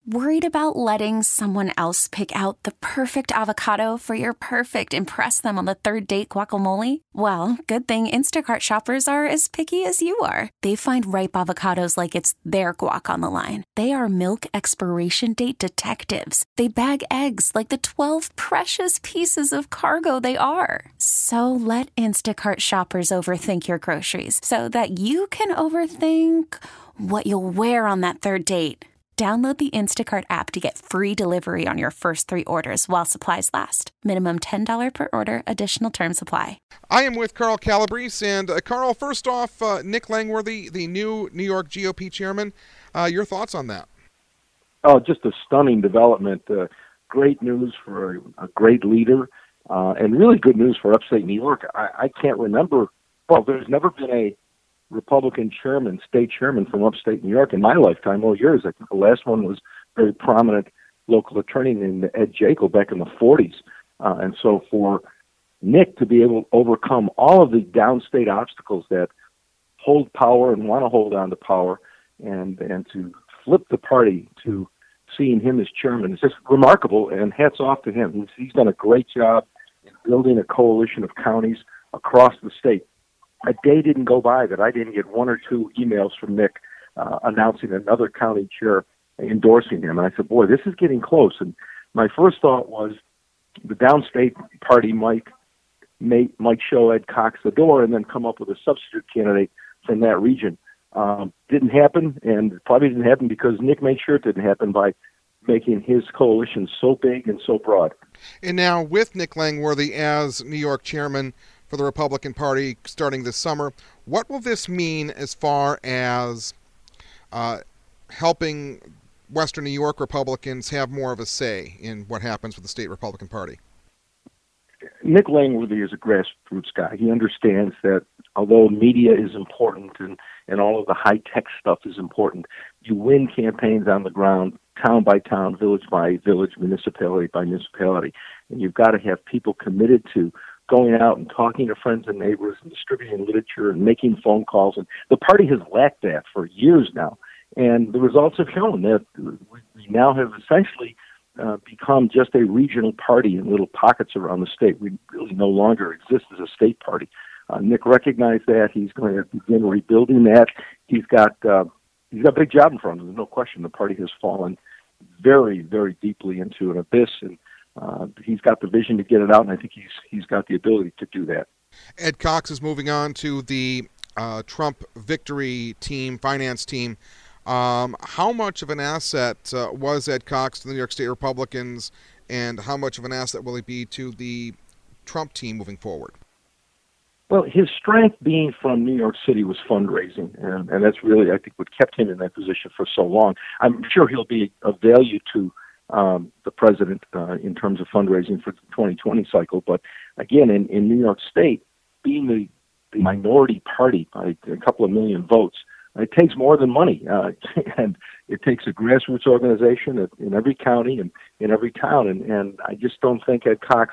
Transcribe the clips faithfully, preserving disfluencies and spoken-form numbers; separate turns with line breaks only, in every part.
Worried about letting someone else pick out the perfect avocado for your perfect impress them on the third date guacamole? Well, good thing Instacart shoppers are as picky as you are. They find ripe avocados like it's their guac on the line. They are milk expiration date detectives. They bag eggs like the twelve precious pieces of cargo they are. So let Instacart shoppers overthink your groceries so that you can overthink what you'll wear on that third date. Download the Instacart app to get free delivery on your first three orders while supplies last. Minimum ten dollars per order. Additional terms apply.
I am with Carl Calabrese. And uh, Carl, first off, uh, Nick Langworthy, the new New York G O P chairman, uh, your thoughts on that?
Oh, just a stunning development. Uh, great news for a, a great leader, uh, and really good news for upstate New York. I, I can't remember, well, there's never been a Republican chairman, state chairman from upstate New York in my lifetime, all years. I think the last one was very prominent local attorney named Ed Jekyll back in the forties. Uh, and so for Nick to be able to overcome all of the downstate obstacles that hold power and want to hold on to power, and, and to flip the party to seeing him as chairman is just remarkable, and hats off to him. He's, he's done a great job in building a coalition of counties across the state. A day didn't go by that I didn't get one or two emails from Nick uh, announcing another county chair endorsing him. And I said, boy, this is getting close. And my first thought was the downstate party might, may, might show Ed Cox the door and then come up with a substitute candidate from that region. Um, didn't happen, and probably didn't happen because Nick made sure it didn't happen by making his coalition so big and so broad.
And now with Nick Langworthy as New York chairman for the Republican Party starting this summer, what will this mean as far as uh, helping Western New York Republicans have more of a say in what happens with the state Republican Party?
Nick Langworthy is a grassroots guy. He understands that although media is important and, and all of the high-tech stuff is important, you win campaigns on the ground, town by town, village by village, municipality by municipality. And you've got to have people committed to going out and talking to friends and neighbors and distributing literature and making phone calls. And the party has lacked that for years now. And the results have shown that we now have essentially uh, become just a regional party in little pockets around the state. We really no longer exist as a state party. Uh, Nick recognized that. He's going to begin rebuilding that. He's got uh, he's got a big job in front of him. There's no question. The party has fallen very, very deeply into an abyss, and Uh, he's got the vision to get it out, and I think he's he's got the ability to do that.
Ed Cox is moving on to the uh, Trump victory team, finance team. Um, how much of an asset uh, was Ed Cox to the New York State Republicans, and how much of an asset will he be to the Trump team moving forward?
Well, his strength being from New York City was fundraising, and, and that's really, I think, what kept him in that position for so long. I'm sure he'll be of value to Um, the president uh, in terms of fundraising for the twenty twenty cycle. But again, in, in New York State, being the, the minority party by a couple of million votes, it takes more than money. Uh, and it takes a grassroots organization in, in every county and in every town. And, and I just don't think Ed Cox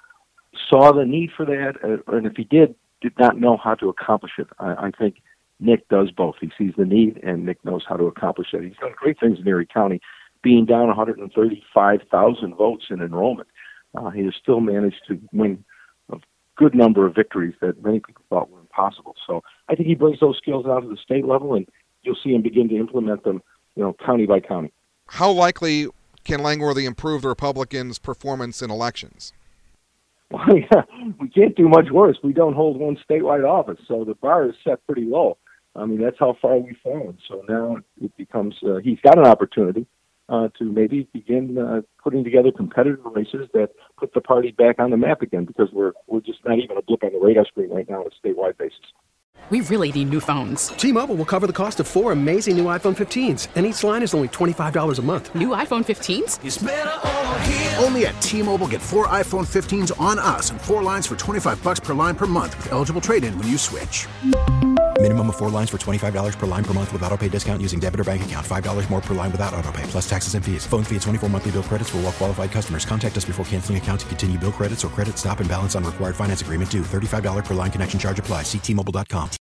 saw the need for that. Uh, and if he did, did not know how to accomplish it. I, I think Nick does both. He sees the need, and Nick knows how to accomplish it. He's done great things in Erie County, being down one hundred thirty-five thousand votes in enrollment. Uh, he has still managed to win a good number of victories that many people thought were impossible. So I think he brings those skills out to the state level, and you'll see him begin to implement them, you know, county by county.
How likely can Langworthy improve the Republicans' performance in elections?
Well, yeah, we can't do much worse. We don't hold one statewide office, so the bar is set pretty low. I mean, that's how far we've fallen. So now it becomes, uh, he's got an opportunity Uh, to maybe begin uh, putting together competitive races that put the party back on the map again, because we're we're just not even a blip on the radar screen right now on a statewide basis.
We really need new phones.
T-Mobile will cover the cost of four amazing new iPhone fifteens, and each line is only twenty-five dollars a month.
New iPhone fifteens?
It's better over here. Only at T-Mobile, get four iPhone fifteens on us and four lines for twenty-five bucks per line per month with eligible trade-in when you switch.
Minimum of four lines for twenty-five dollars per line per month with autopay discount using debit or bank account. five dollars more per line without autopay, plus taxes and fees. Phone fee at twenty-four monthly bill credits for well-qualified customers. Contact us before canceling account to continue bill credits or credit stop and balance on required finance agreement due. thirty-five dollars per line connection charge applies. See T Mobile dot com.